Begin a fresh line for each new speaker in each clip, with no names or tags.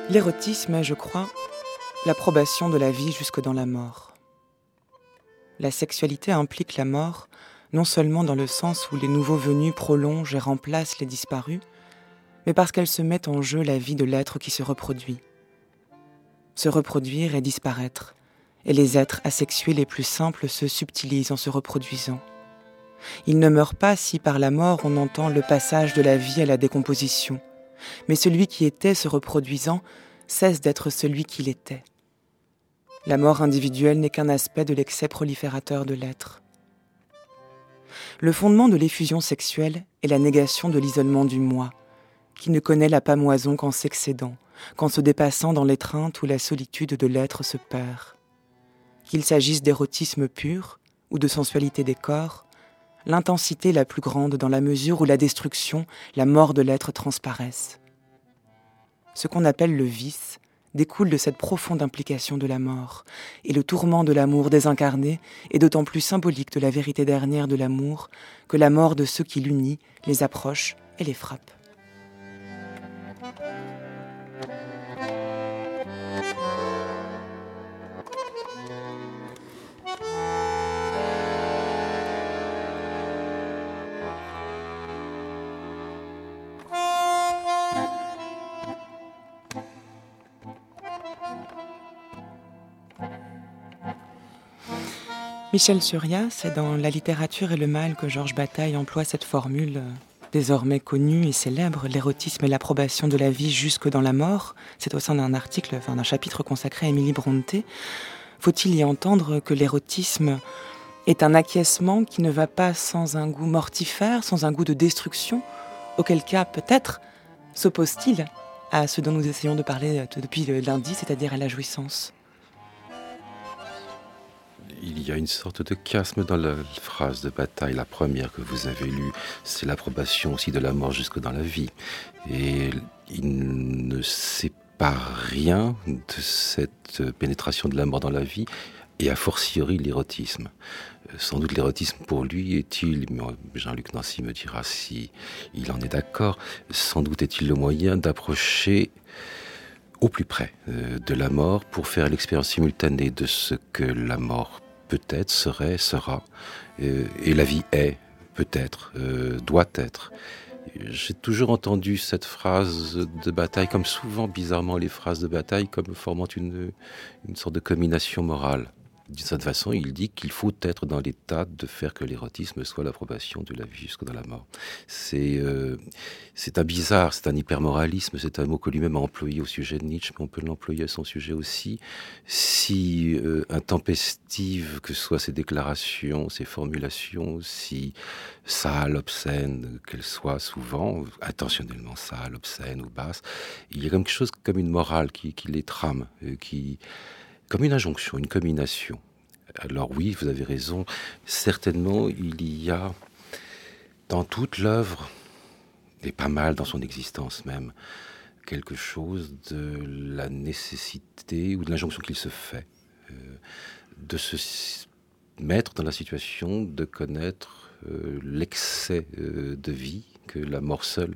L'érotisme est, je crois, l'approbation de la vie jusque dans la mort. La sexualité implique la mort, non seulement dans le sens où les nouveaux venus prolongent et remplacent les disparus, mais parce qu'elle se met en jeu la vie de l'être qui se reproduit. Se reproduire et disparaître, et les êtres asexués les plus simples se subtilisent en se reproduisant. Ils ne meurent pas si par la mort on entend le passage de la vie à la décomposition, mais celui qui était se reproduisant cesse d'être celui qu'il était. La mort individuelle n'est qu'un aspect de l'excès proliférateur de l'être. Le fondement de l'effusion sexuelle est la négation de l'isolement du moi, qui ne connaît la pâmoison qu'en s'excédant, qu'en se dépassant dans l'étreinte où la solitude de l'être se perd. Qu'il s'agisse d'érotisme pur ou de sensualité des corps, l'intensité est la plus grande dans la mesure où la destruction, la mort de l'être transparaissent. Ce qu'on appelle le vice découle de cette profonde implication de la mort, et le tourment de l'amour désincarné est d'autant plus symbolique de la vérité dernière de l'amour que la mort de ceux qui l'unit les approche et les frappe. Michel Surya, c'est dans La littérature et le mal que Georges Bataille emploie cette formule désormais connue et célèbre, l'érotisme et l'approbation de la vie jusque dans la mort. C'est au sein d'un article, d'un chapitre consacré à Émilie Brontë. Faut-il y entendre que l'érotisme est un acquiescement qui ne va pas sans un goût mortifère, sans un goût de destruction, auquel cas peut-être s'oppose-t-il à ce dont nous essayons de parler depuis lundi, c'est-à-dire à la jouissance?
Il y a une sorte de chiasme dans la phrase de Bataille, la première que vous avez lue, c'est l'approbation aussi de la mort jusque dans la vie. Et il ne sépare rien de cette pénétration de la mort dans la vie, et a fortiori l'érotisme. Sans doute l'érotisme pour lui est-il, Jean-Luc Nancy me dira si il en est d'accord, sans doute est-il le moyen d'approcher au plus près de la mort pour faire l'expérience simultanée de ce que la mort peut-être, serait, sera, et la vie est, peut-être, doit être. J'ai toujours entendu cette phrase de Bataille, comme souvent, bizarrement, les phrases de Bataille, comme formant une sorte de commination morale. D'une certaine façon, il dit qu'il faut être dans l'état de faire que l'érotisme soit l'approbation de la vie jusque dans la mort. C'est un bizarre, c'est un hypermoralisme, c'est un mot que lui-même a employé au sujet de Nietzsche, mais on peut l'employer à son sujet aussi. Si intempestive que soient ses déclarations, ses formulations, si sales, obscènes qu'elles soient souvent, intentionnellement sales, obscènes ou basses, il y a quelque chose comme une morale qui les trame, comme une injonction, une commination. Alors oui, vous avez raison, certainement il y a dans toute l'œuvre, et pas mal dans son existence même, quelque chose de la nécessité ou de l'injonction qu'il se fait de se mettre dans la situation de connaître l'excès de vie que la mort seule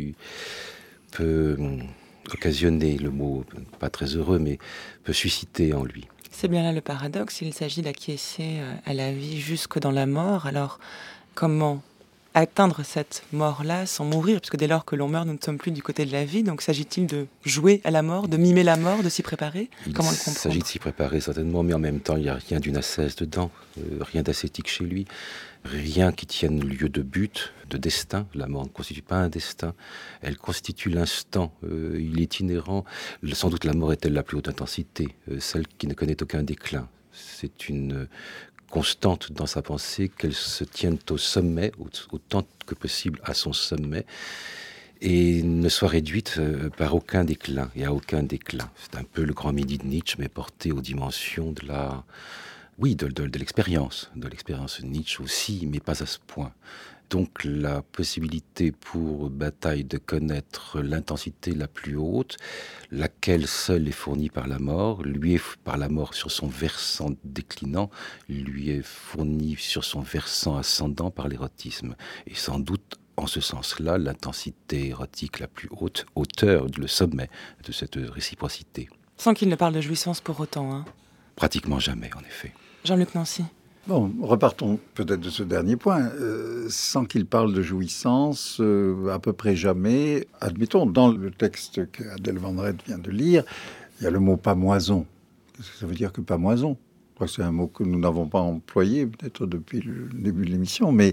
peut occasionner, le mot pas très heureux, mais peut susciter en lui.
C'est bien là le paradoxe, il s'agit d'acquiescer à la vie jusque dans la mort. Alors, comment atteindre cette mort-là sans mourir? Puisque dès lors que l'on meurt, nous ne sommes plus du côté de la vie. Donc, s'agit-il de jouer à la mort, de mimer la mort, de s'y préparer? Comment le comprendre?
Il s'agit de s'y préparer certainement, mais en même temps, il n'y a rien d'une ascèse dedans, rien d'ascétique chez lui, rien qui tienne lieu de but, de destin. La mort ne constitue pas un destin, elle constitue l'instant, il est inhérent. Sans doute la mort est-elle la plus haute intensité, celle qui ne connaît aucun déclin. C'est une constante dans sa pensée, qu'elle se tienne au sommet, autant que possible à son sommet, et ne soit réduite par aucun déclin, et à aucun déclin. C'est un peu le grand midi de Nietzsche, mais porté aux dimensions de la... Oui, de l'expérience de Nietzsche aussi, mais pas à ce point. Donc la possibilité pour Bataille de connaître l'intensité la plus haute, laquelle seule est fournie par la mort, lui est par la mort sur son versant déclinant, lui est fournie sur son versant ascendant par l'érotisme. Et sans doute en ce sens-là, l'intensité érotique la plus haute, hauteur, le sommet de cette réciprocité.
Sans qu'il ne parle de jouissance pour autant, hein.
Pratiquement jamais, en effet.
Jean-Luc Nancy.
Bon, repartons peut-être de ce dernier point. Sans qu'il parle de jouissance, à peu près jamais. Admettons, dans le texte qu'Adèle Van Rett vient de lire, il y a le mot pamoison. Qu'est-ce que ça veut dire que pamoison ? Je crois que c'est un mot que nous n'avons pas employé, peut-être depuis le début de l'émission, mais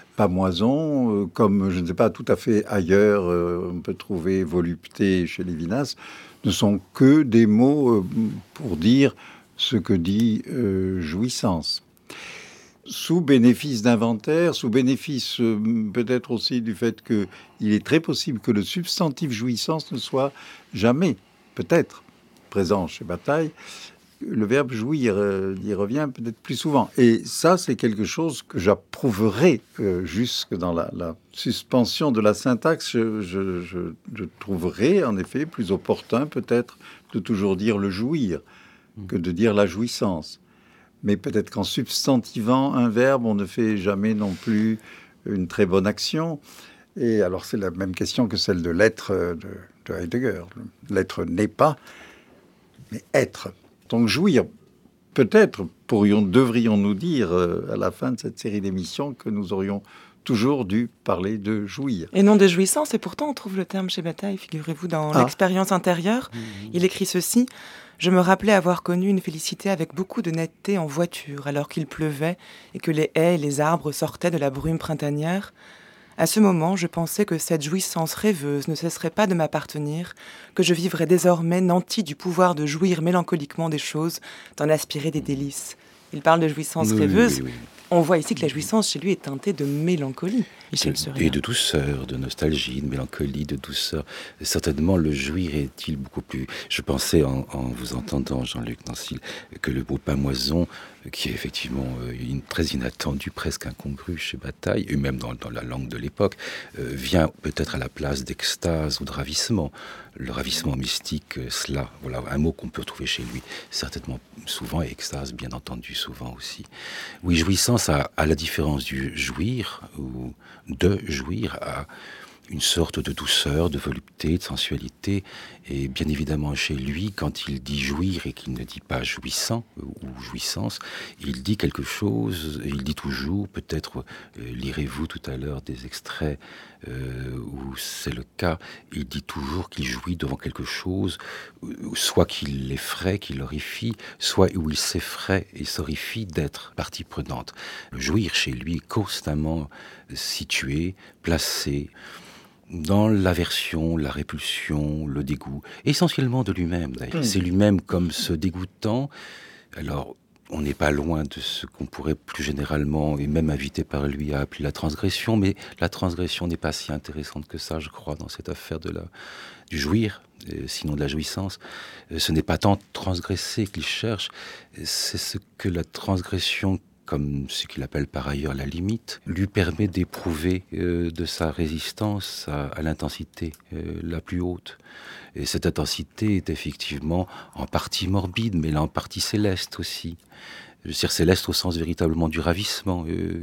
pamoison, comme, je ne sais pas, tout à fait ailleurs, on peut trouver volupté chez Lévinas, ne sont que des mots pour dire ce que dit jouissance. Sous bénéfice d'inventaire, sous bénéfice peut-être aussi du fait qu'il est très possible que le substantif jouissance ne soit jamais, peut-être, présent chez Bataille, le verbe jouir y revient peut-être plus souvent. Et ça, c'est quelque chose que j'approuverai jusque dans la suspension de la syntaxe. Je trouverai en effet plus opportun peut-être de toujours dire le jouir que de dire la jouissance. Mais peut-être qu'en substantivant un verbe, on ne fait jamais non plus une très bonne action. Et alors, c'est la même question que celle de l'être de Heidegger. L'être n'est pas, mais être. Donc, jouir, peut-être devrions-nous dire à la fin de cette série d'émissions que nous aurions toujours dû parler de jouir.
Et non de jouissance, et pourtant on trouve le terme chez Bataille, figurez-vous, dans l'expérience intérieure. Il écrit ceci: « Je me rappelais avoir connu une félicité avec beaucoup de netteté en voiture, alors qu'il pleuvait et que les haies et les arbres sortaient de la brume printanière. À ce moment, je pensais que cette jouissance rêveuse ne cesserait pas de m'appartenir, que je vivrais désormais nanti du pouvoir de jouir mélancoliquement des choses, d'en aspirer des délices. » Il parle de jouissance rêveuse. Oui. On voit ici que la jouissance chez lui est teintée de mélancolie.
Et de douceur, de nostalgie, de mélancolie, de douceur. Certainement, le jouir est-il beaucoup plus... Je pensais, en vous entendant, Jean-Luc Nancy, que le mot pamoison, qui est effectivement très inattendu, presque incongru chez Bataille, et même dans la langue de l'époque, vient peut-être à la place d'extase ou de ravissement. Le ravissement mystique, cela, voilà un mot qu'on peut trouver chez lui, certainement souvent, et extase, bien entendu, souvent aussi. Oui, jouissance, à la différence du jouir, ou de jouir, à une sorte de douceur, de volupté, de sensualité. Et bien évidemment, chez lui, quand il dit jouir et qu'il ne dit pas jouissant ou jouissance, il dit quelque chose, il dit toujours, peut-être lirez-vous tout à l'heure des extraits où c'est le cas, il dit toujours qu'il jouit devant quelque chose, soit qu'il l'effraie, qu'il l'horrifie, soit où il s'effraie et s'horrifie d'être partie prenante. Jouir chez lui est constamment situé, placé dans l'aversion, la répulsion, le dégoût, essentiellement de lui-même d'ailleurs. C'est lui-même comme se dégoûtant. Alors, on n'est pas loin de ce qu'on pourrait plus généralement, et même invité par lui, à appeler la transgression, mais la transgression n'est pas si intéressante que ça, je crois, dans cette affaire du jouir, sinon de la jouissance. Ce n'est pas tant transgresser qu'il cherche, c'est ce que la transgression, comme ce qu'il appelle par ailleurs la limite, lui permet d'éprouver de sa résistance à l'intensité la plus haute. Et cette intensité est effectivement en partie morbide, mais là en partie céleste aussi. Je veux dire céleste au sens véritablement du ravissement.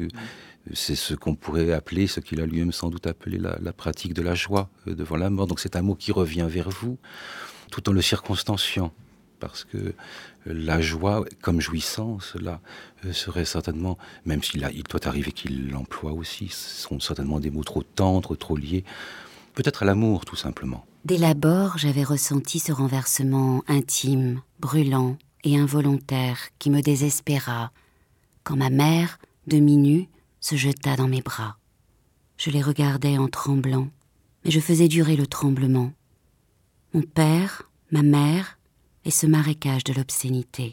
C'est ce qu'on pourrait appeler, ce qu'il a lui-même sans doute appelé la pratique de la joie devant la mort. Donc c'est un mot qui revient vers vous, tout en le circonstanciant. Parce que la joie, comme jouissance, là, serait certainement, même il doit arriver qu'il l'emploie aussi, ce sont certainement des mots trop tendres, trop liés, peut-être à l'amour, tout simplement.
Dès l'abord, j'avais ressenti ce renversement intime, brûlant et involontaire qui me désespéra, quand ma mère, demi-nue, se jeta dans mes bras. Je les regardais en tremblant, mais je faisais durer le tremblement. Mon père, ma mère, et ce marécage de l'obscénité.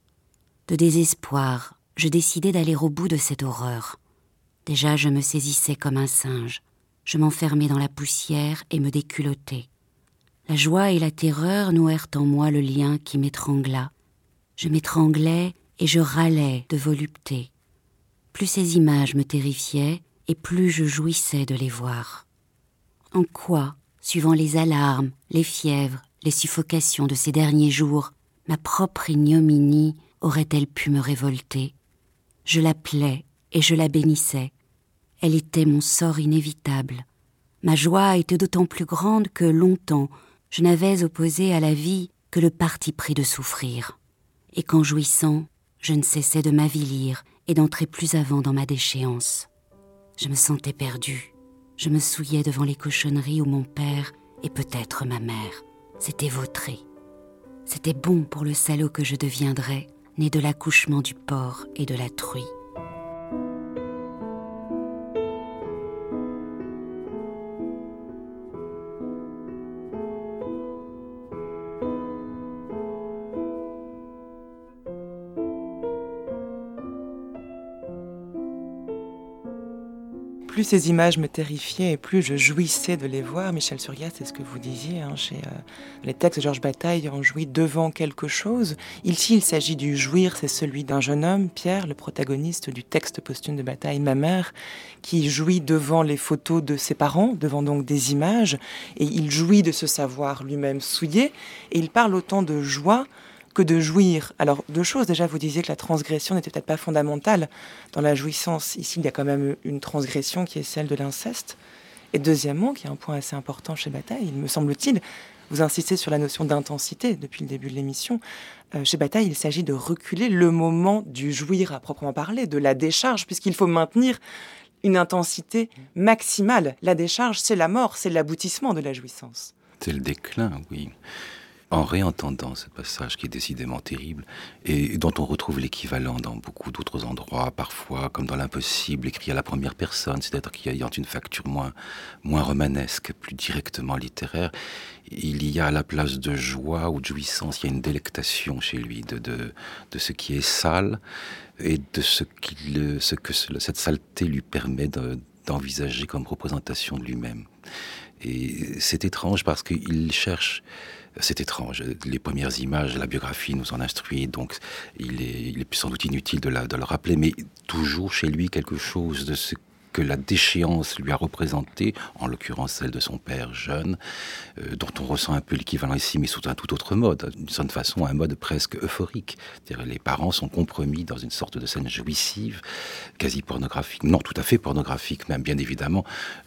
De désespoir, je décidai d'aller au bout de cette horreur. Déjà, je me saisissais comme un singe. Je m'enfermais dans la poussière et me déculottais. La joie et la terreur nouèrent en moi le lien qui m'étrangla. Je m'étranglais et je râlais de volupté. Plus ces images me terrifiaient et plus je jouissais de les voir. En quoi, suivant les alarmes, les fièvres, les suffocations de ces derniers jours, ma propre ignominie aurait-elle pu me révolter ? Je l'appelais et je la bénissais. Elle était mon sort inévitable. Ma joie était d'autant plus grande que longtemps je n'avais opposé à la vie que le parti pris de souffrir. Et qu'en jouissant, je ne cessais de m'avilir et d'entrer plus avant dans ma déchéance. Je me sentais perdue. Je me souillais devant les cochonneries où mon père et peut-être ma mère s'étaient vautrés. C'était bon pour le salaud que je deviendrais, né de l'accouchement du porc et de la truie.
Plus ces images me terrifiaient et plus je jouissais de les voir. Michel Surya, c'est ce que vous disiez, chez les textes de Georges Bataille, on jouit devant quelque chose. Ici, il s'agit du jouir, c'est celui d'un jeune homme, Pierre, le protagoniste du texte posthume de Bataille, Ma mère, qui jouit devant les photos de ses parents, devant donc des images, et il jouit de se savoir lui-même souillé, et il parle autant de joie que de jouir. Alors, deux choses. Déjà, vous disiez que la transgression n'était peut-être pas fondamentale dans la jouissance. Ici, il y a quand même une transgression qui est celle de l'inceste. Et deuxièmement, qui est un point assez important chez Bataille, il me semble-t-il, vous insistez sur la notion d'intensité depuis le début de l'émission. Chez Bataille, il s'agit de reculer le moment du jouir à proprement parler, de la décharge, puisqu'il faut maintenir une intensité maximale. La décharge, c'est la mort, c'est l'aboutissement de la jouissance.
C'est le déclin, oui. En réentendant ce passage qui est décidément terrible et dont on retrouve l'équivalent dans beaucoup d'autres endroits, parfois comme dans l'impossible, écrit à la première personne, c'est-à-dire qu'il y a une facture moins romanesque, plus directement littéraire, il y a à la place de joie ou de jouissance, il y a une délectation chez lui de ce qui est sale et de ce que cette saleté lui permet d'envisager comme représentation de lui-même. Et c'est étrange parce qu'il cherche... C'est étrange. Les premières images, la biographie nous en instruit, donc il est sans doute inutile de le rappeler, mais toujours chez lui quelque chose de ce que la déchéance lui a représenté, en l'occurrence celle de son père jeune, dont on ressent un peu l'équivalent ici, mais sous un tout autre mode, d'une certaine façon un mode presque euphorique. C'est-à-dire les parents sont compromis dans une sorte de scène jouissive, quasi pornographique, non tout à fait pornographique, même bien évidemment.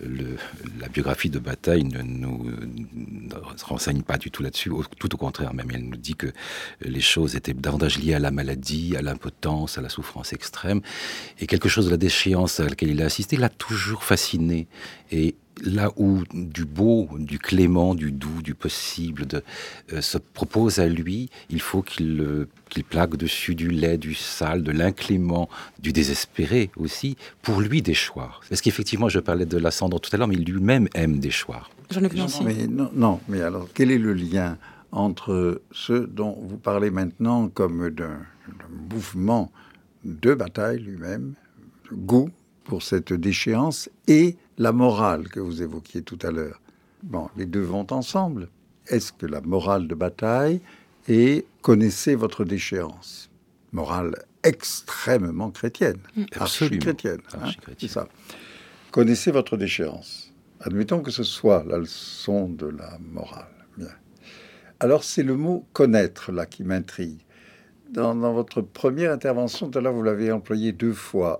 La biographie de Bataille ne nous renseigne pas du tout là-dessus, tout au contraire, même elle nous dit que les choses étaient davantage liées à la maladie, à l'impotence, à la souffrance extrême, et quelque chose de la déchéance à laquelle il a assisté l'a toujours fasciné. Et là où du beau, du clément, du doux, du possible se propose à lui, il faut qu'il plaque dessus du laid, du sale, de l'inclément, du désespéré aussi, pour lui déchoir. Parce qu'effectivement, je parlais de la cendre tout à l'heure, mais il lui-même aime déchoir.
Jean-Luc Nancy.
Mais alors, quel est le lien entre ce dont vous parlez maintenant comme d'un mouvement de Bataille lui-même, goût pour cette déchéance, et la morale que vous évoquiez tout à l'heure? Bon, les deux vont ensemble. Est-ce que la morale de Bataille est « connaissez votre déchéance », morale extrêmement chrétienne, archi-chrétienne, c'est ça. Connaissez votre déchéance. Admettons que ce soit la leçon de la morale. Bien. Alors c'est le mot « connaître » là qui m'intrigue. Dans votre première intervention, tout à l'heure, vous l'avez employé 2 fois.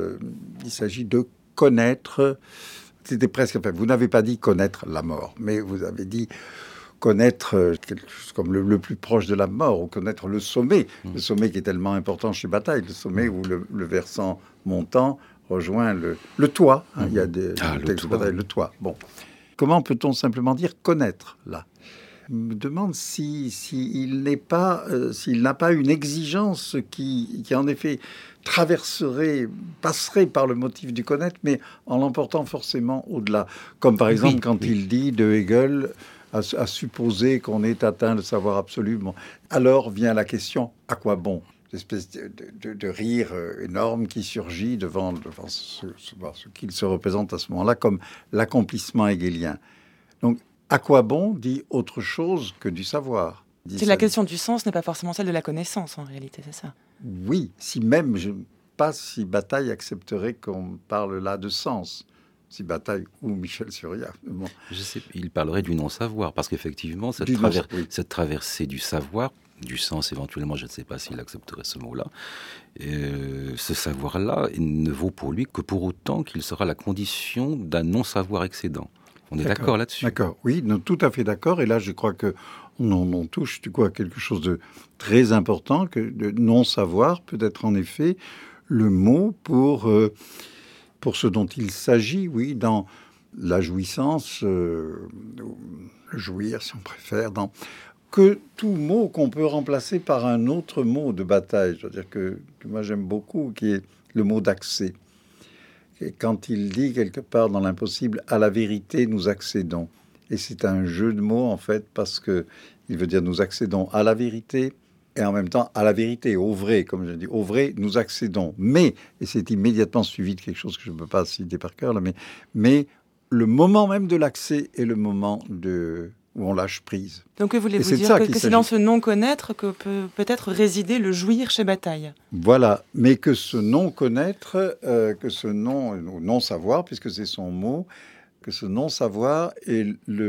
Il s'agit de connaître. C'était presque... Enfin, vous n'avez pas dit connaître la mort, mais vous avez dit connaître quelque chose comme le plus proche de la mort, ou connaître le sommet. Le sommet qui est tellement important chez Bataille, le sommet où le versant montant rejoint le toit. Il y a des textes de Bataille, le toit. Bon. Comment peut-on simplement dire connaître là? Je me demande s'il n'a pas une exigence qui en effet passerait par le motif du connaître, mais en l'emportant forcément au-delà. Comme par exemple quand il dit de Hegel à supposer qu'on ait atteint le savoir absolu. Bon. Alors vient la question, à quoi bon? L'espèce de rire énorme qui surgit devant ce qu'il se représente à ce moment-là comme l'accomplissement hegelien. Donc, à quoi bon dit autre chose que du savoir?
C'est la question du sens n'est pas forcément celle de la connaissance, en réalité, c'est ça?
Oui, si même, je ne sais pas si Bataille accepterait qu'on parle là de sens. si Bataille ou Michel Surya. Bon.
Je sais, il parlerait du non-savoir, parce qu'effectivement, cette traversée du savoir, du sens éventuellement, je ne sais pas s'il accepterait ce mot-là, ce savoir-là ne vaut pour lui que pour autant qu'il sera la condition d'un non-savoir excédent. On est d'accord là-dessus.
D'accord, oui, non, tout à fait d'accord. Et là, je crois qu'on touche à quelque chose de très important, que de non-savoir peut être en effet le mot pour ce dont il s'agit, oui, dans la jouissance, le jouir, si on préfère, dans que tout mot qu'on peut remplacer par un autre mot de Bataille, c'est-à-dire que moi j'aime beaucoup, qui est le mot d'accès. Et quand il dit quelque part dans l'impossible, à la vérité nous accédons. Et c'est un jeu de mots en fait, parce que il veut dire nous accédons à la vérité et en même temps à la vérité, au vrai, comme je dis, au vrai nous accédons. Mais, et c'est immédiatement suivi de quelque chose que je ne peux pas citer par cœur là, mais le moment même de l'accès est le moment où on lâche prise.
Donc, que voulez-vous dire que c'est dans ce non-connaître que peut-être résider le jouir chez Bataille. Voilà,
mais que ce non-connaître, que ce non-savoir, puisque c'est son mot, que ce non-savoir est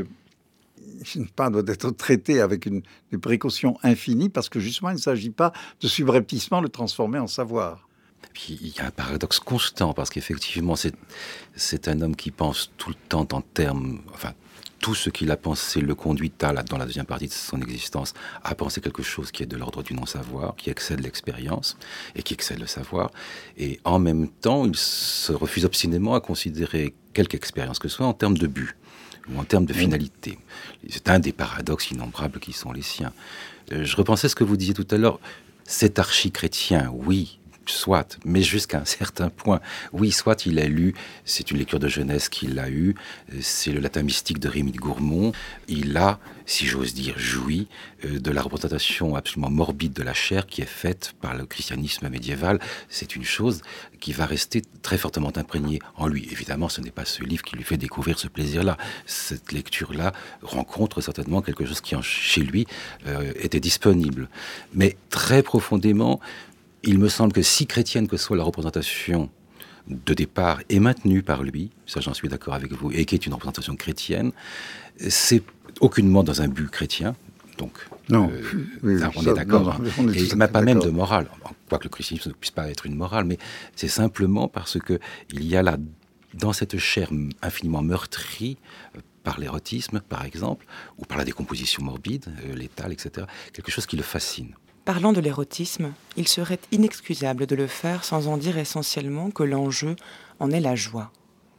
doit être traité avec une précaution infinie, parce que justement, il ne s'agit pas de subrepticement le transformer en savoir.
Puis, il y a un paradoxe constant, parce qu'effectivement, c'est un homme qui pense tout le temps en termes... Enfin, tout ce qu'il a pensé le conduit dans la deuxième partie de son existence, à penser quelque chose qui est de l'ordre du non-savoir, qui excède l'expérience et qui excède le savoir. Et en même temps, il se refuse obstinément à considérer quelque expérience que ce soit en termes de but ou en termes de finalité. C'est un des paradoxes innombrables qui sont les siens. Je repensais ce que vous disiez tout à l'heure. C'est archi-chrétien, oui, soit, mais jusqu'à un certain point. Oui, soit il a lu, c'est une lecture de jeunesse qu'il a eue, c'est le latin mystique de Rémy de Gourmont. Il a, si j'ose dire, joui de la représentation absolument morbide de la chair qui est faite par le christianisme médiéval. C'est une chose qui va rester très fortement imprégnée en lui. Évidemment, ce n'est pas ce livre qui lui fait découvrir ce plaisir-là. Cette lecture-là rencontre certainement quelque chose qui, chez lui, était disponible. Mais très profondément, il me semble que si chrétienne que soit la représentation de départ est maintenue par lui, ça j'en suis d'accord avec vous, et qui est une représentation chrétienne, c'est aucunement dans un but chrétien, donc
non,
on est d'accord, et pas même de morale, quoique le christianisme ne puisse pas être une morale, mais c'est simplement parce qu'il y a là, dans cette chair infiniment meurtrie, par l'érotisme par exemple, ou par la décomposition morbide, létale, etc., quelque chose qui le fascine.
Parlant de l'érotisme, il serait inexcusable de le faire sans en dire essentiellement que l'enjeu en est la joie.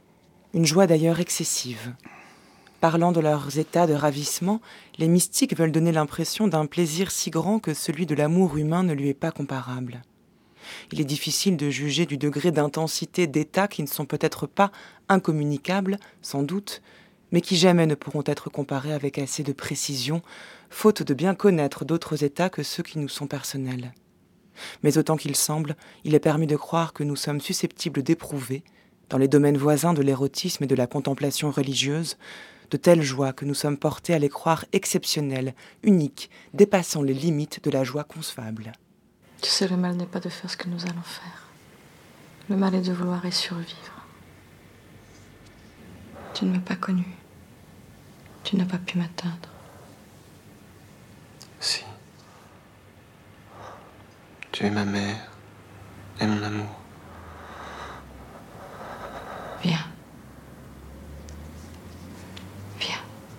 Une joie d'ailleurs excessive. Parlant de leurs états de ravissement, les mystiques veulent donner l'impression d'un plaisir si grand que celui de l'amour humain ne lui est pas comparable. Il est difficile de juger du degré d'intensité d'états qui ne sont peut-être pas incommunicables, sans doute, mais qui jamais ne pourront être comparés avec assez de précision, faute de bien connaître d'autres états que ceux qui nous sont personnels. Mais autant qu'il semble, il est permis de croire que nous sommes susceptibles d'éprouver, dans les domaines voisins de l'érotisme et de la contemplation religieuse, de telles joies que nous sommes portés à les croire exceptionnelles, uniques, dépassant les limites de la joie concevable.
Tu sais, le mal n'est pas de faire ce que nous allons faire. Le mal est de vouloir y survivre. Tu ne m'as pas connu. Tu n'as pas pu m'atteindre.
Si. Tu es ma mère et mon amour.
Viens. Viens.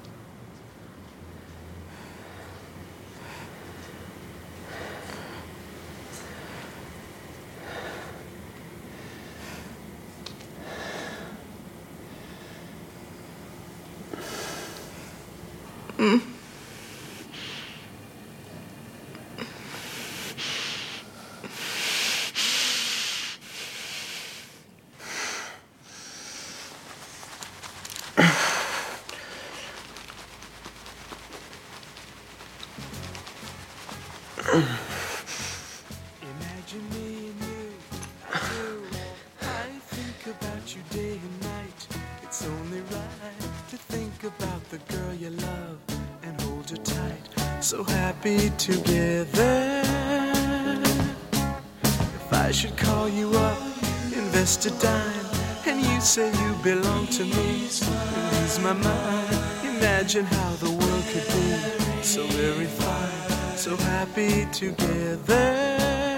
Imagine me and you. I think about you day and night. It's only right to think about the girl you love and hold her tight. So happy together. If I should call you up, invest a dime, and you say you belong to me, I lose my mind. Imagine how the world could be so very fine, so happy together.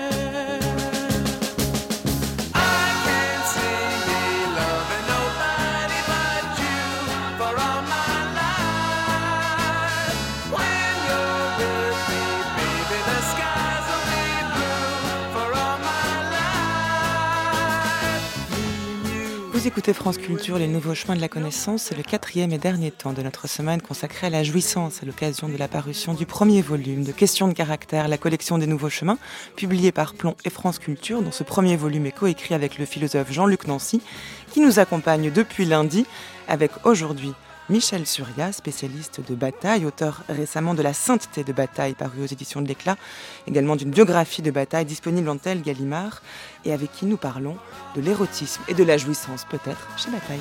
Vous écoutez France Culture, les nouveaux chemins de la connaissance. C'est le 4e et dernier temps de notre semaine consacrée à la jouissance à l'occasion de la parution du premier volume de Questions de caractère, la collection des nouveaux chemins, publié par Plon et France Culture, dont ce premier volume est coécrit avec le philosophe Jean-Luc Nancy, qui nous accompagne depuis lundi, avec aujourd'hui Michel Surya, spécialiste de Bataille, auteur récemment de La sainteté de Bataille, paru aux éditions de l'Éclat, également d'une biographie de Bataille disponible en tel Gallimard, et avec qui nous parlons de l'érotisme et de la jouissance, peut-être, chez Bataille.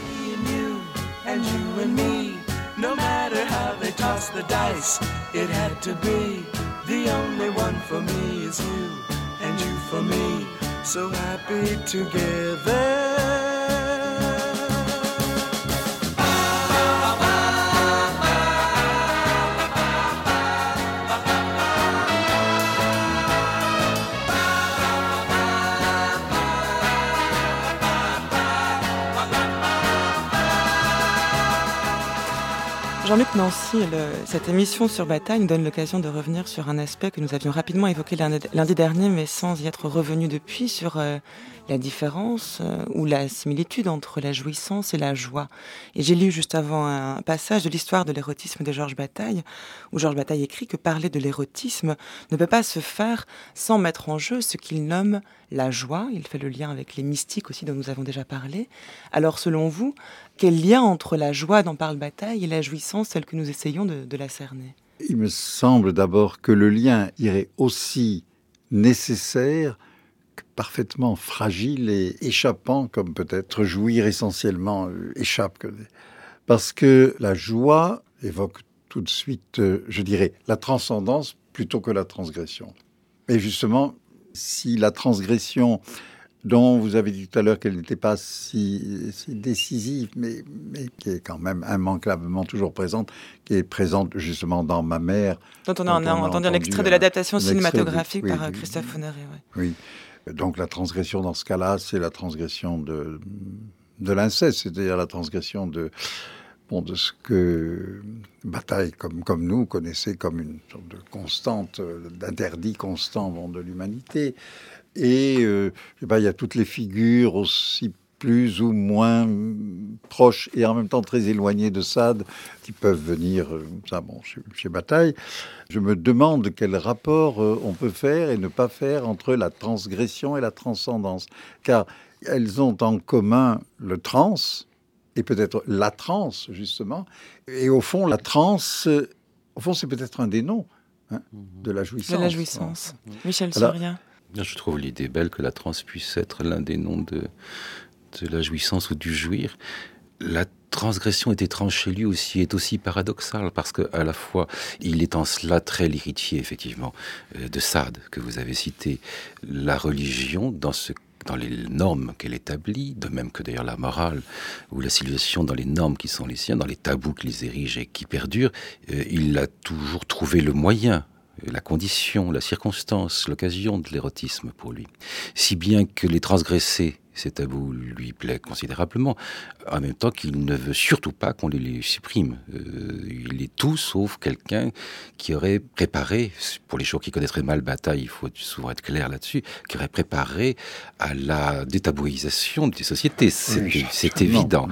Jean-Luc Nancy, cette émission sur Bataille nous donne l'occasion de revenir sur un aspect que nous avions rapidement évoqué lundi dernier, mais sans y être revenu depuis, sur la différence ou la similitude entre la jouissance et la joie. Et j'ai lu juste avant un passage de l'histoire de l'érotisme de Georges Bataille, où Georges Bataille écrit que parler de l'érotisme ne peut pas se faire sans mettre en jeu ce qu'il nomme la joie. Il fait le lien avec les mystiques aussi dont nous avons déjà parlé. Alors selon vous, quel lien entre la joie dont parle Bataille et la jouissance, celle que nous essayons de la cerner ?
Il me semble d'abord que le lien irait aussi nécessaire que parfaitement fragile et échappant, comme peut-être jouir essentiellement échappe. Parce que la joie évoque tout de suite, je dirais, la transcendance plutôt que la transgression. Et justement, si la transgression, dont vous avez dit tout à l'heure qu'elle n'était pas si décisive, mais qui est quand même immanquablement toujours présente, qui est présente justement dans Ma mère.
Dont on a entendu un extrait de l'adaptation cinématographique par Christophe Honoré.
Oui, donc la transgression dans ce cas-là, c'est la transgression de l'inceste, c'est-à-dire la transgression de ce que Bataille, comme nous, connaissait comme une sorte de constante, d'interdit constant de l'humanité. Et il y a toutes les figures aussi plus ou moins proches et en même temps très éloignées de Sade qui peuvent venir chez Bataille. Je me demande quel rapport on peut faire et ne pas faire entre la transgression et la transcendance. Car elles ont en commun le trans, et peut-être la transe, justement. Et au fond, la transe, c'est peut-être un des noms de la jouissance.
De la jouissance. Michel Surya.
Je trouve l'idée belle que la transe puisse être l'un des noms de la jouissance ou du jouir. La transgression est étrange chez lui aussi, est aussi paradoxale, parce qu'à la fois, il est en cela très l'héritier, effectivement, de Sade, que vous avez cité. La religion, dans les normes qu'elle établit, de même que d'ailleurs la morale ou la civilisation dans les normes qui sont les siens, dans les tabous qu'ils érigent et qui perdurent, il a toujours trouvé le moyen, la condition, la circonstance, l'occasion de l'érotisme pour lui. Si bien que les transgresser, ces tabous lui plaît considérablement, en même temps qu'il ne veut surtout pas qu'on les supprime. Il est tout sauf quelqu'un qui aurait préparé, pour les gens qui connaîtraient mal Bataille, il faut souvent être clair là-dessus, qui aurait préparé à la détabouisation des sociétés. C'est évident.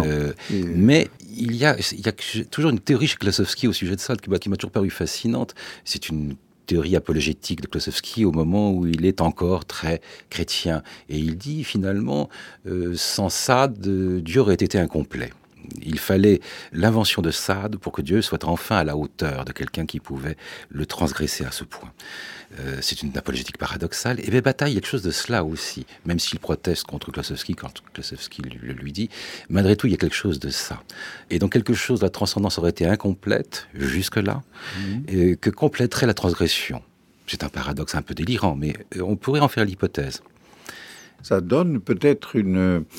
Mais il y a toujours une théorie chez Klossowski au sujet de ça, qui m'a toujours paru fascinante. C'est une théorie apologétique de Klossowski au moment où il est encore très chrétien. Et il dit finalement, sans Sade, Dieu aurait été incomplet. Il fallait l'invention de Sade pour que Dieu soit enfin à la hauteur de quelqu'un qui pouvait le transgresser à ce point. C'est une apologétique paradoxale. Et bien Bataille, il y a quelque chose de cela aussi, même s'il proteste contre Klossowski quand Klossowski le lui dit. Malgré tout, il y a quelque chose de ça. Et donc quelque chose, la transcendance aurait été incomplète jusque-là, que compléterait la transgression. C'est un paradoxe un peu délirant, mais on pourrait en faire l'hypothèse.
Ça donne peut-être une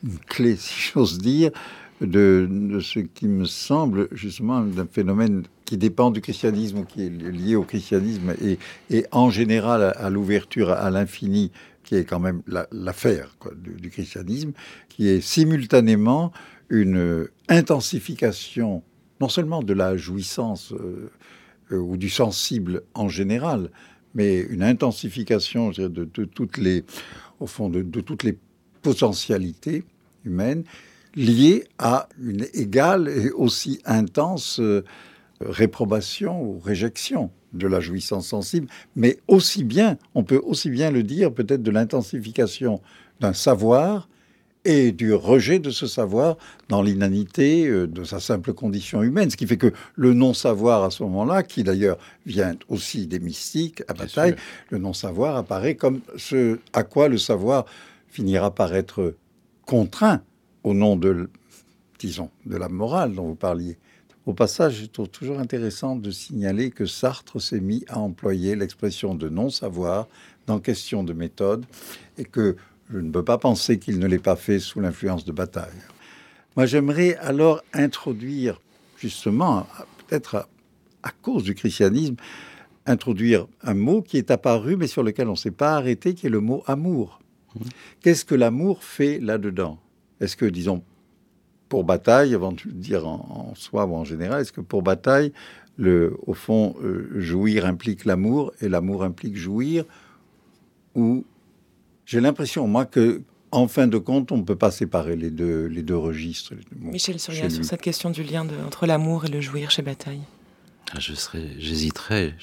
une clé, si j'ose dire, de ce qui me semble justement d'un phénomène qui dépend du christianisme ou qui est lié au christianisme et en général à l'ouverture à l'infini, qui est quand même l'affaire du christianisme, qui est simultanément une intensification non seulement de la jouissance ou du sensible en général, mais une intensification de toutes les, au fond, de toutes les potentialités humaines liées à une égale et aussi intense réprobation ou réjection de la jouissance sensible, mais aussi bien, on peut aussi bien le dire peut-être de l'intensification d'un savoir et du rejet de ce savoir dans l'inanité de sa simple condition humaine. Ce qui fait que le non-savoir à ce moment-là, qui d'ailleurs vient aussi des mystiques à Bataille, le non-savoir apparaît comme ce à quoi le savoir finira par être contraint au nom de, disons, de la morale dont vous parliez. Au passage, je trouve toujours intéressant de signaler que Sartre s'est mis à employer l'expression de non-savoir dans question de méthode et que je ne peux pas penser qu'il ne l'ait pas fait sous l'influence de Bataille. Moi, j'aimerais alors introduire, justement, peut-être à cause du christianisme, introduire un mot qui est apparu, mais sur lequel on ne s'est pas arrêté, qui est le mot amour. Qu'est-ce que l'amour fait là-dedans ? Est-ce que, disons, pour Bataille, avant de dire en soi ou en général, est-ce que pour Bataille, au fond, jouir implique l'amour et l'amour implique jouir ? Ou j'ai l'impression, moi, qu'en fin de compte, on ne peut pas séparer les deux registres.
Michel Surya, sur cette question du lien entre l'amour et le jouir chez Bataille.
J'hésiterais.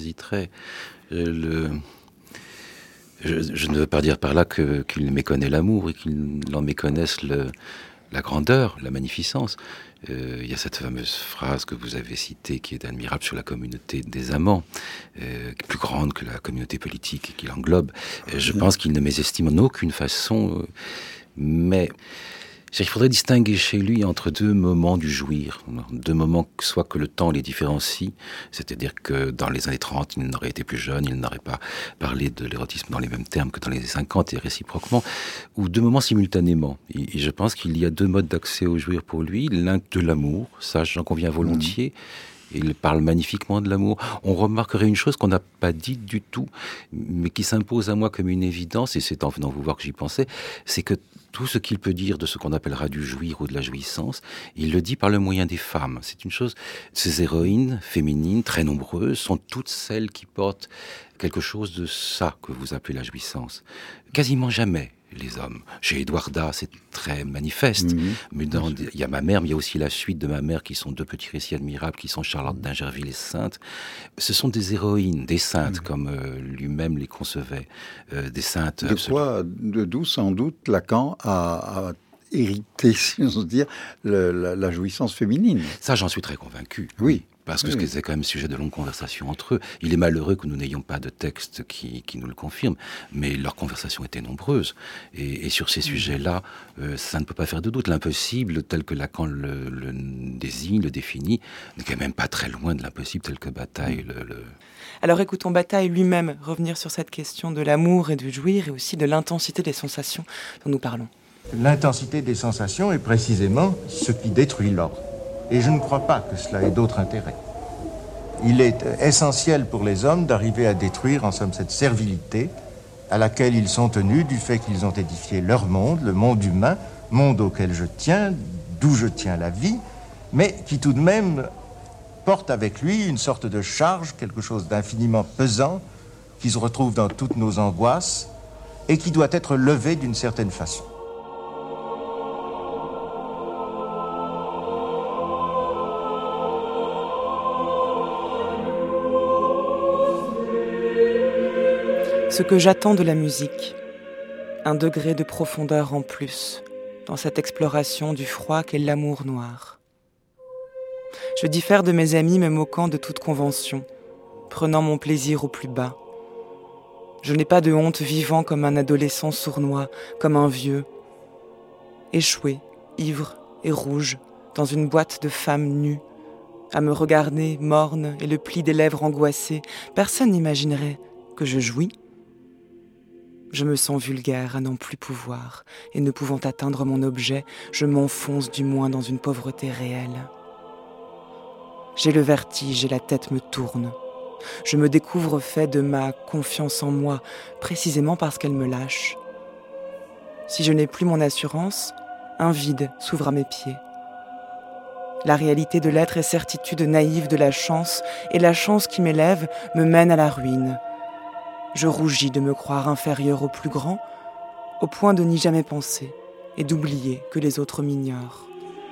Je ne veux pas dire par là qu'il méconnaît l'amour et qu'il en méconnaisse la grandeur, la magnificence. Il y a cette fameuse phrase que vous avez citée qui est admirable sur la communauté des amants, plus grande que la communauté politique qui l'englobe. Je pense qu'il ne mésestime en aucune façon, mais il faudrait distinguer chez lui entre deux moments du jouir, deux moments soit que le temps les différencie, c'est-à-dire que dans les années 30, il n'aurait été plus jeune, il n'aurait pas parlé de l'érotisme dans les mêmes termes que dans les années 50 et réciproquement, ou deux moments simultanément. Et je pense qu'il y a deux modes d'accès au jouir pour lui, l'un de l'amour, ça j'en conviens volontiers, il parle magnifiquement de l'amour. On remarquerait une chose qu'on n'a pas dite du tout, mais qui s'impose à moi comme une évidence, et c'est en venant vous voir que j'y pensais, c'est que tout ce qu'il peut dire de ce qu'on appellera du jouir ou de la jouissance, il le dit par le moyen des femmes. C'est une chose, ces héroïnes féminines, très nombreuses, sont toutes celles qui portent quelque chose de ça que vous appelez la jouissance. Quasiment jamais les hommes. Chez Édouarda, c'est très manifeste. Mais il y a ma mère, mais il y a aussi la suite de ma mère, qui sont deux petits récits admirables, qui sont Charlotte d'Ingerville et Sainte. Ce sont des héroïnes, des saintes, comme lui-même les concevait. Des saintes.
D'où sans doute Lacan a hérité, si on se dire, la jouissance féminine.
Ça, j'en suis très convaincu.
Oui.
Parce que c'est quand même sujet de longues conversations entre eux. Il est malheureux que nous n'ayons pas de texte qui nous le confirme, mais leurs conversations étaient nombreuses. Et sur ces sujets-là, ça ne peut pas faire de doute. L'impossible, tel que Lacan le désigne, le définit, n'est quand même pas très loin de l'impossible tel que Bataille le...
Alors écoutons Bataille lui-même revenir sur cette question de l'amour et du jouir, et aussi de l'intensité des sensations dont nous parlons.
L'intensité des sensations est précisément ce qui détruit l'ordre. Et je ne crois pas que cela ait d'autre intérêt. Il est essentiel pour les hommes d'arriver à détruire, en somme, cette servilité à laquelle ils sont tenus du fait qu'ils ont édifié leur monde, le monde humain, monde auquel je tiens, d'où je tiens la vie, mais qui tout de même porte avec lui une sorte de charge, quelque chose d'infiniment pesant, qui se retrouve dans toutes nos angoisses et qui doit être levé d'une certaine façon.
Ce que j'attends de la musique, un degré de profondeur en plus, dans cette exploration du froid qu'est l'amour noir. Je diffère de mes amis me moquant de toute convention, prenant mon plaisir au plus bas. Je n'ai pas de honte vivant comme un adolescent sournois, comme un vieux. Échoué, ivre et rouge, dans une boîte de femmes nues, à me regarder morne et le pli des lèvres angoissé, personne n'imaginerait que je jouis. Je me sens vulgaire à n'en plus pouvoir, et ne pouvant atteindre mon objet, je m'enfonce du moins dans une pauvreté réelle. J'ai le vertige et la tête me tourne. Je me découvre fait de ma confiance en moi, précisément parce qu'elle me lâche. Si je n'ai plus mon assurance, un vide s'ouvre à mes pieds. La réalité de l'être est certitude naïve de la chance, et la chance qui m'élève me mène à la ruine. Je rougis de me croire inférieur aux plus grands, au point de n'y jamais penser et d'oublier que les autres m'ignorent.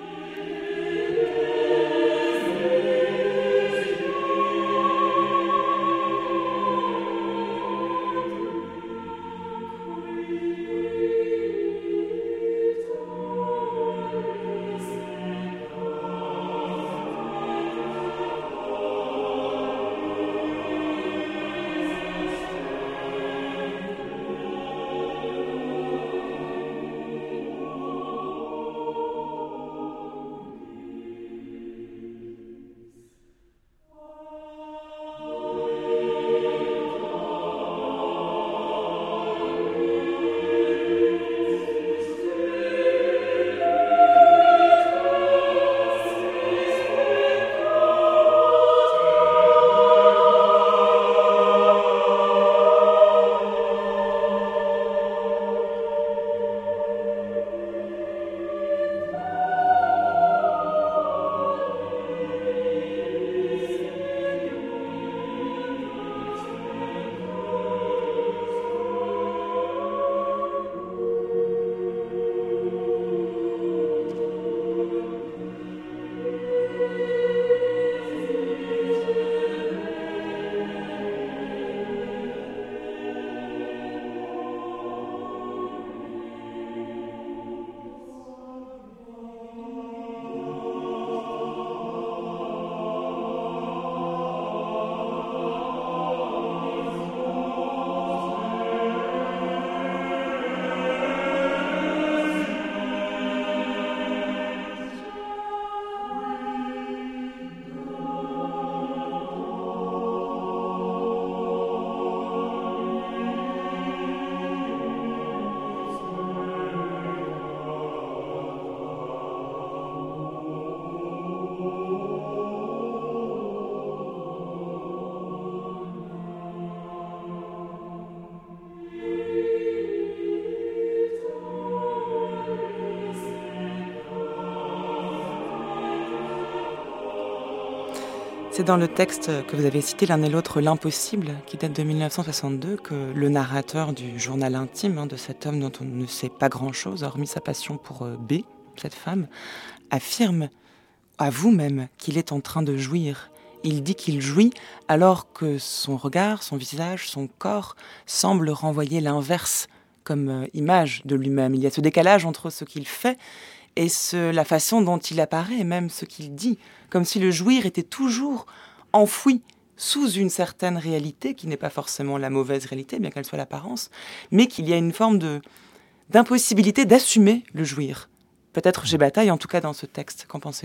C'est dans le texte que vous avez cité l'un et l'autre, L'Impossible, qui date de 1962, que le narrateur du journal intime de cet homme dont on ne sait pas grand-chose, hormis sa passion pour B, cette femme, affirme à vous-même qu'il est en train de jouir. Il dit qu'il jouit alors que son regard, son visage, son corps semblent renvoyer l'inverse comme image de lui-même. Il y a ce décalage entre ce qu'il fait et la façon dont il apparaît, et même ce qu'il dit, comme si le jouir était toujours enfoui sous une certaine réalité, qui n'est pas forcément la mauvaise réalité, bien qu'elle soit l'apparence, mais qu'il y a une forme d'impossibilité d'assumer le jouir. Peut-être chez Bataille, en tout cas dans ce texte. Qu'en pensez-vous ?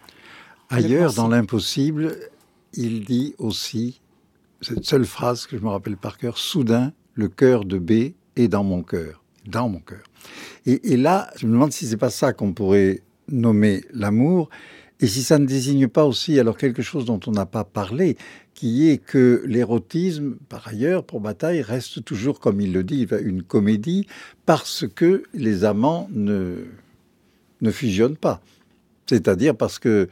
Ailleurs, dans L'Impossible, il dit aussi, cette seule phrase que je me rappelle par cœur, « Soudain, le cœur de B est dans mon cœur. » Dans mon cœur. Et là, je me demande si c'est pas ça qu'on pourrait nommer l'amour, et si ça ne désigne pas aussi alors quelque chose dont on n'a pas parlé, qui est que l'érotisme, par ailleurs, pour Bataille, reste toujours, comme il le dit, une comédie, parce que les amants ne fusionnent pas. C'est-à-dire parce que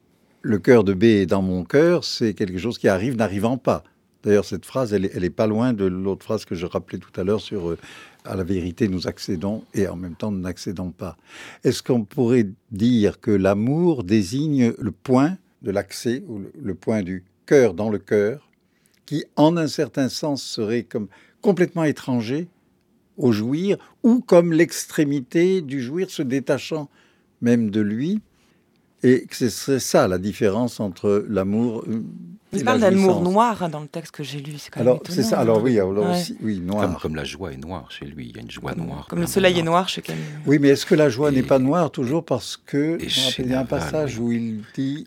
le cœur de B est dans mon cœur, c'est quelque chose qui arrive n'arrivant pas. D'ailleurs, cette phrase, elle est pas loin de l'autre phrase que je rappelais tout à l'heure sur à la vérité, nous accédons et en même temps, nous n'accédons pas. Est-ce qu'on pourrait dire que l'amour désigne le point de l'accès, ou le point du cœur dans le cœur, qui, en un certain sens, serait comme complètement étranger au jouir, ou comme l'extrémité du jouir se détachant même de lui, et que c'est ça la différence entre l'amour et
il
la
parle d'amour
jouissance.
noir dans le texte que j'ai lu. C'est quand même
Alors,
étonnant,
c'est ça. Alors oui, alors
ouais.
aussi, oui, noir.
Comme la joie est noire chez lui, il y a une joie noire.
Comme le soleil est noir chez Camus.
Oui, mais est-ce que la joie n'est pas noire toujours parce que
Et
je me rappelle,
chez
il y a un
Laval,
passage
oui.
où il dit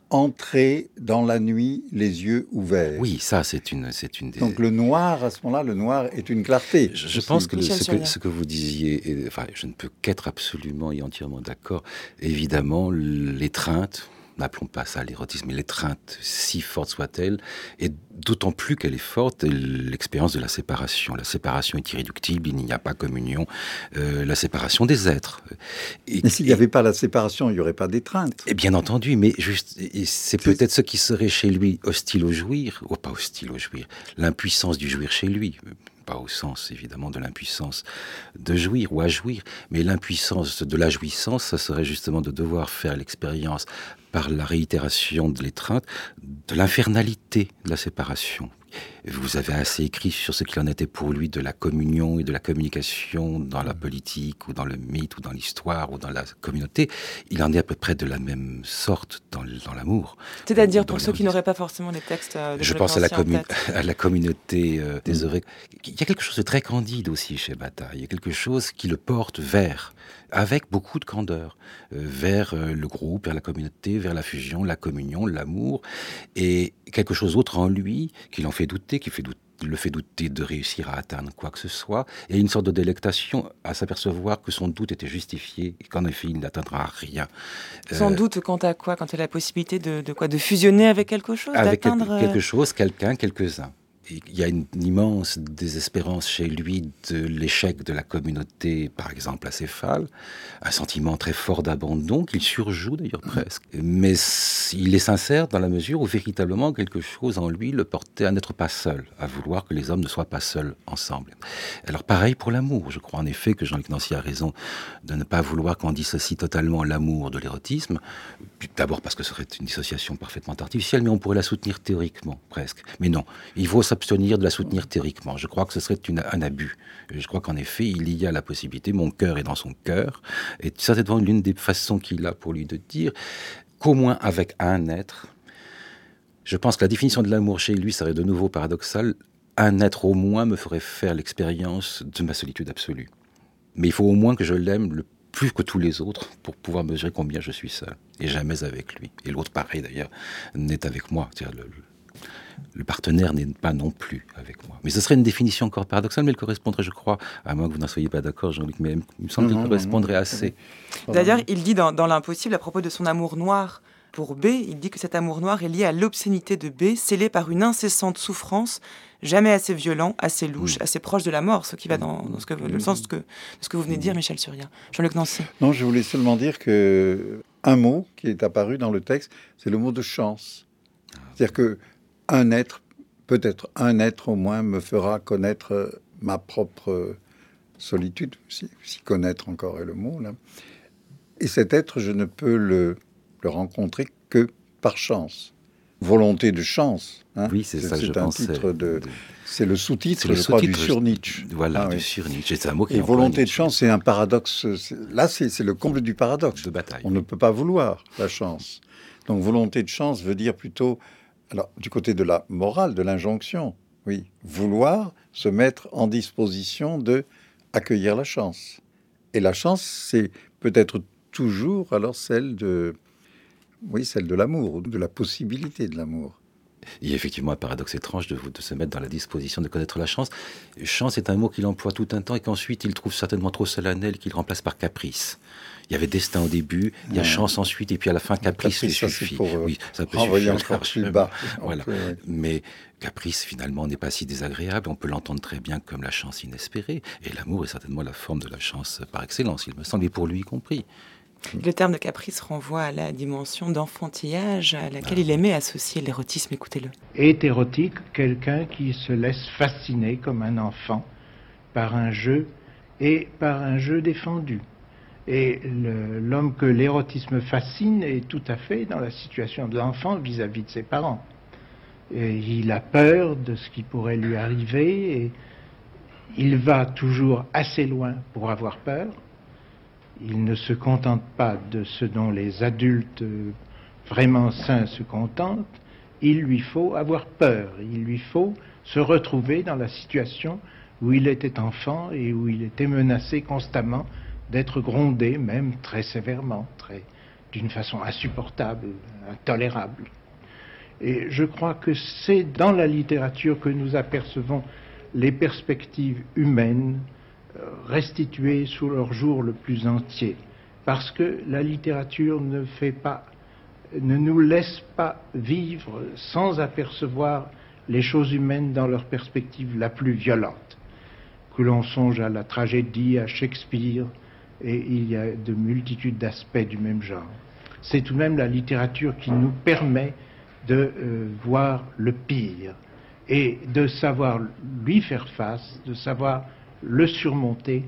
entrer dans la nuit les yeux ouverts.
Oui, ça, c'est une des...
Donc le noir, à ce moment-là, le noir est une clarté.
Je pense que ce que vous disiez, enfin, je ne peux qu'être absolument et entièrement d'accord. Évidemment, l'étreinte, n'appelons pas ça l'érotisme, mais l'étreinte, si forte soit-elle, et d'autant plus qu'elle est forte, l'expérience de la séparation. La séparation est irréductible, il n'y a pas communion, la séparation des êtres.
Mais s'il n'y avait pas la séparation, il n'y aurait pas d'étreinte.
Et bien entendu, mais c'est peut-être ce qui serait chez lui hostile au jouir, ou pas hostile au jouir, l'impuissance du jouir chez lui. Pas au sens, évidemment, de l'impuissance de jouir ou à jouir, mais l'impuissance de la jouissance, ça serait justement de devoir faire l'expérience, par la réitération de l'étreinte, de l'infernalité de la séparation. Vous avez assez écrit sur ce qu'il en était pour lui de la communion et de la communication dans la politique, ou dans le mythe, ou dans l'histoire, ou dans la communauté. Il en est à peu près de la même sorte dans l'amour.
C'est-à-dire, pour ceux qui n'auraient pas forcément les textes de
je pense à la communauté des œuvres. Il y a quelque chose de très candide aussi chez Bataille. Il y a quelque chose qui le porte vers, avec beaucoup de candeur, vers le groupe, vers la communauté, vers la fusion, la communion, l'amour, et quelque chose d'autre en lui qui l'en fait douter, le fait douter de réussir à atteindre quoi que ce soit, et une sorte de délectation à s'apercevoir que son doute était justifié et qu'en effet il n'atteindra rien.
Son doute quant à quoi? Quant à la possibilité de fusionner avec quelque chose,
avec
d'atteindre
quelque chose, quelqu'un, quelques-uns. Il y a une immense désespérance chez lui de l'échec de la communauté, par exemple à Céphale, un sentiment très fort d'abandon qu'il surjoue d'ailleurs presque. Mais il est sincère dans la mesure où véritablement quelque chose en lui le portait à n'être pas seul, à vouloir que les hommes ne soient pas seuls ensemble. Alors pareil pour l'amour, je crois en effet que Jean-Luc Nancy a raison de ne pas vouloir qu'on dissocie totalement l'amour de l'érotisme, d'abord parce que ce serait une dissociation parfaitement artificielle, mais on pourrait la soutenir théoriquement presque. Mais non, il faut s'abstenir de la soutenir théoriquement. Je crois que ce serait un abus. Je crois qu'en effet, il y a la possibilité, mon cœur est dans son cœur, et ça c'est vraiment l'une des façons qu'il a pour lui de dire qu'au moins avec un être, je pense que la définition de l'amour chez lui serait de nouveau paradoxale, un être au moins me ferait faire l'expérience de ma solitude absolue. Mais il faut au moins que je l'aime le plus que tous les autres pour pouvoir mesurer combien je suis seul, et jamais avec lui. Et l'autre, pareil d'ailleurs, n'est avec moi. C'est-à-dire le partenaire n'est pas non plus avec moi. Mais ce serait une définition encore paradoxale, mais elle correspondrait, je crois, à moins que vous n'en soyez pas d'accord, Jean-Luc, mais il me semble qu'elle correspondrait assez.
D'ailleurs, il dit dans l'impossible, à propos de son amour noir pour B, il dit que cet amour noir est lié à l'obscénité de B, scellé par une incessante souffrance, jamais assez violent, assez louche, assez proche de la mort, ce qui va dans le sens de ce que vous venez de dire, Michel Surya. Jean-Luc Nancy.
Non, je voulais seulement dire que un mot qui est apparu dans le texte, c'est le mot de chance. C'est-à-dire que un être, peut-être un être au moins, me fera connaître ma propre solitude, si connaître encore est le mot, là. Et cet être, je ne peux le rencontrer que par chance. Volonté de chance. Hein.
Oui, c'est ça, je pense.
C'est le sous-titre, je crois, du Sur-Nietzsche.
Voilà,
du
Sur-Nietzsche. C'est un mot qui
et volonté de chance, c'est un paradoxe. Là, c'est le comble du paradoxe.
De Bataille.
On ne peut pas vouloir la chance. Donc, volonté de chance veut dire plutôt... Alors, du côté de la morale, de l'injonction, oui, vouloir se mettre en disposition de accueillir la chance. Et la chance, c'est peut-être toujours alors celle de l'amour, de la possibilité de l'amour.
Il y a effectivement un paradoxe étrange de se mettre dans la disposition de connaître la chance. Chance est un mot qu'il emploie tout un temps et qu'ensuite il trouve certainement trop solennel, qu'il remplace par caprice. Il y avait destin au début, il y a chance ensuite, et puis à la fin, caprice suffit.
Oui, ça peut suffire encore plus bas.
Voilà. Oui. Mais caprice, finalement, n'est pas si désagréable. On peut l'entendre très bien comme la chance inespérée. Et l'amour est certainement la forme de la chance par excellence, il me semble, et pour lui y compris.
Le terme de caprice renvoie à la dimension d'enfantillage à laquelle il aimait associer l'érotisme. Écoutez-le.
Est érotique quelqu'un qui se laisse fasciner comme un enfant par un jeu et par un jeu défendu. Et l'homme que l'érotisme fascine est tout à fait dans la situation de l'enfant vis-à-vis de ses parents. Et il a peur de ce qui pourrait lui arriver et il va toujours assez loin pour avoir peur. Il ne se contente pas de ce dont les adultes vraiment sains se contentent. Il lui faut avoir peur. Il lui faut se retrouver dans la situation où il était enfant et où il était menacé constamment d'être grondé, même très sévèrement, d'une façon insupportable, intolérable. Et je crois que c'est dans la littérature que nous apercevons les perspectives humaines restituées sous leur jour le plus entier. Parce que la littérature ne nous laisse pas vivre sans apercevoir les choses humaines dans leur perspective la plus violente. Que l'on songe à la tragédie, à Shakespeare, et il y a de multitudes d'aspects du même genre. C'est tout de même la littérature qui nous permet de voir le pire et de savoir lui faire face, de savoir le surmonter.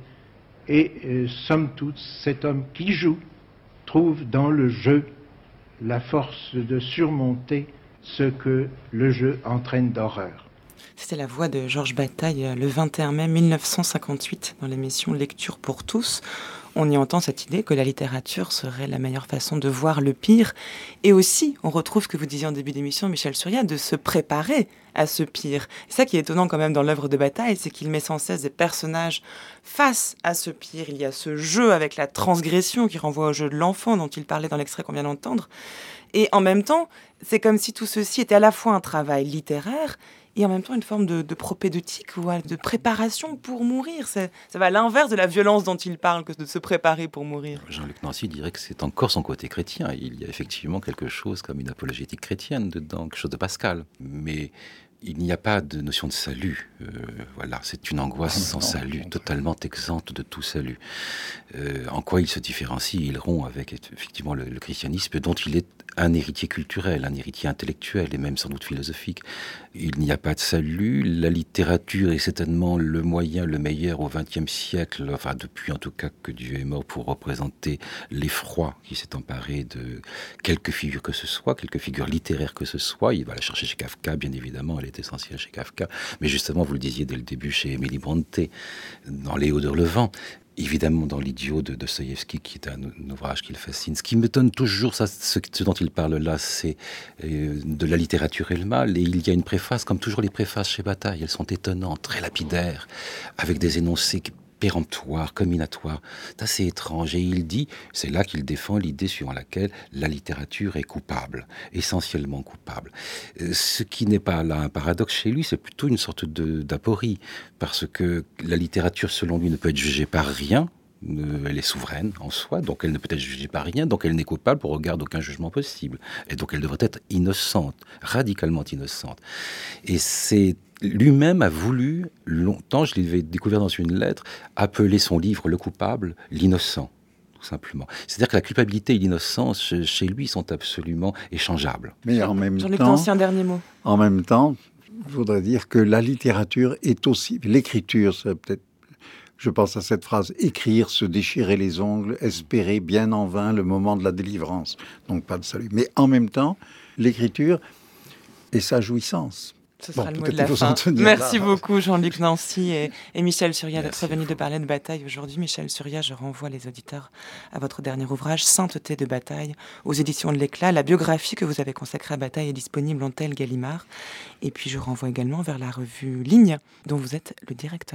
Et somme toute, cet homme qui joue trouve dans le jeu la force de surmonter ce que le jeu entraîne d'horreur.
C'était la voix de Georges Bataille le 21 mai 1958 dans l'émission Lecture pour tous. On y entend cette idée que la littérature serait la meilleure façon de voir le pire. Et aussi, on retrouve ce que vous disiez en début d'émission, Michel Surya, de se préparer à ce pire. Et ça qui est étonnant quand même dans l'œuvre de Bataille, c'est qu'il met sans cesse des personnages face à ce pire. Il y a ce jeu avec la transgression qui renvoie au jeu de l'enfant dont il parlait dans l'extrait qu'on vient d'entendre. Et en même temps, c'est comme si tout ceci était à la fois un travail littéraire et en même temps une forme de propédeutique ou de préparation pour mourir. Ça va à l'inverse de la violence dont il parle, que de se préparer pour mourir.
Jean-Luc Nancy dirait que c'est encore son côté chrétien. Il y a effectivement quelque chose comme une apologétique chrétienne dedans, quelque chose de Pascal. Mais il n'y a pas de notion de salut. Voilà, c'est une angoisse sans salut, totalement exempte de tout salut. En quoi il se différencie? Il rompt avec effectivement le christianisme, dont il est un héritier culturel, un héritier intellectuel et même sans doute philosophique. Il n'y a pas de salut. La littérature est certainement le moyen le meilleur au XXe siècle, enfin depuis en tout cas que Dieu est mort, pour représenter l'effroi qui s'est emparé de quelque figure que ce soit, quelque figure littéraire que ce soit. Il va la chercher chez Kafka, bien évidemment, elle est essentielle chez Kafka, mais justement, vous le disiez dès le début, chez Émilie Brontë, dans Les Hauts de Levant. Évidemment, dans l'Idiot de Dostoïevski, qui est un ouvrage qui le fascine. Ce qui m'étonne toujours, ce dont il parle là, c'est de la littérature et le mal. Et il y a une préface, comme toujours les préfaces chez Bataille, elles sont étonnantes, très lapidaires, avec des énoncés péremptoire, comminatoire. C'est assez étrange. Et il dit, c'est là qu'il défend l'idée suivant laquelle la littérature est coupable, essentiellement coupable. Ce qui n'est pas là un paradoxe chez lui, c'est plutôt une sorte d'aporie, parce que la littérature, selon lui, ne peut être jugée par rien. Elle est souveraine en soi, donc elle ne peut être jugée par rien, donc elle n'est coupable au regard d'aucun jugement possible. Et donc elle devrait être innocente, radicalement innocente. Et c'est lui-même a voulu, longtemps, je l'avais découvert dans une lettre, appeler son livre Le Coupable, l'innocent, tout simplement. C'est-à-dire que la culpabilité et l'innocence, chez lui, sont absolument échangeables.
Mais en même
Jean-Luc
temps,
Nancy, un dernier mot.
En même temps, je voudrais dire que la littérature est aussi... L'écriture, c'est peut-être... Je pense à cette phrase, écrire, se déchirer les ongles, espérer bien en vain le moment de la délivrance. Donc pas de salut. Mais en même temps, l'écriture est sa jouissance.
Ce sera le mot de la fin. Merci beaucoup Jean-Luc Nancy et Michel Surya d'être venu de parler de Bataille aujourd'hui. Michel Surya, je renvoie les auditeurs à votre dernier ouvrage, Sainteté de Bataille, aux éditions de l'Éclat. La biographie que vous avez consacrée à Bataille est disponible en tel Gallimard. Et puis je renvoie également vers la revue Ligne, dont vous êtes le directeur.